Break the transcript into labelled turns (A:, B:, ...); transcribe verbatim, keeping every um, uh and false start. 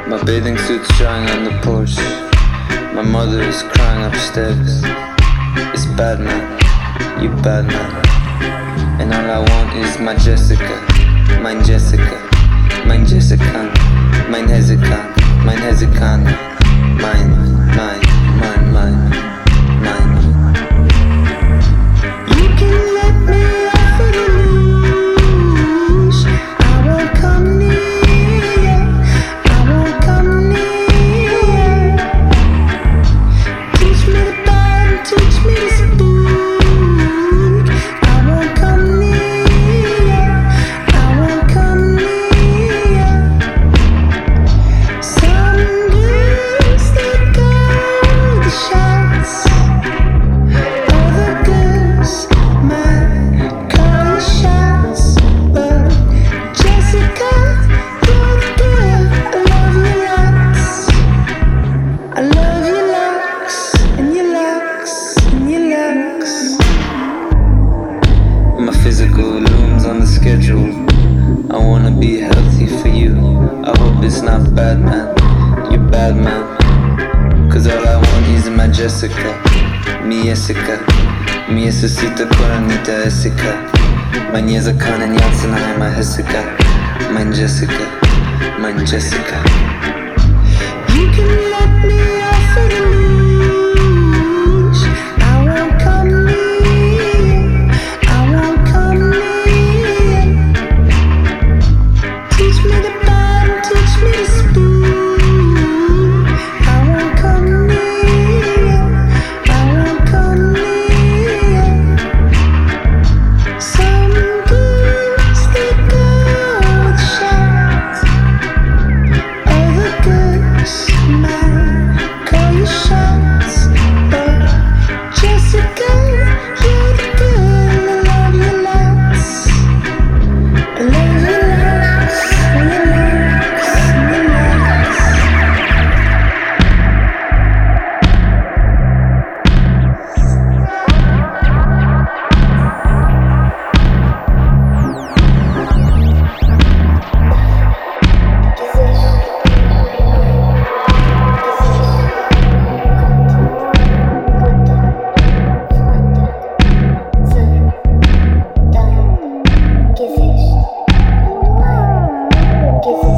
A: My bathing suit's drying on the porch. My mother is crying upstairs. It's bad man, you bad man. And all I want is my Jessica, mine Jessica, mine Jessica, mine Hezekiah, mine Hezekiah, mine, mine, mine, mine, mine.
B: You can let me off of the leash. I won't come near. I won't come near. Teach me to bite, teach me to spoon. I won't come near. I won't come near. Some girls they go the shots. Other girls might call the shots, but Jessica, you're the girl. I love your locks. I love your locks and your locks and your locks.
A: My physical looms on the schedule. I wanna be healthy for you. I hope it's not bad man, you bad man. Cause all I want is my Jessica, mi Jessica. Mi necesito coronita Jessica. Mein Jessica, nen Jansen, my Jessica. Mein Jessica, mein Jessica.
B: You can let me off of the leash. I won't come near. I won't come near. Teach me to bite, teach me to spoon. I won't come near. I won't come near. Some girls they go with shots. Other girls might call you shots, but Jessica, you're the girl. I love your locks. I love your locks, your locks, your locks. Give it.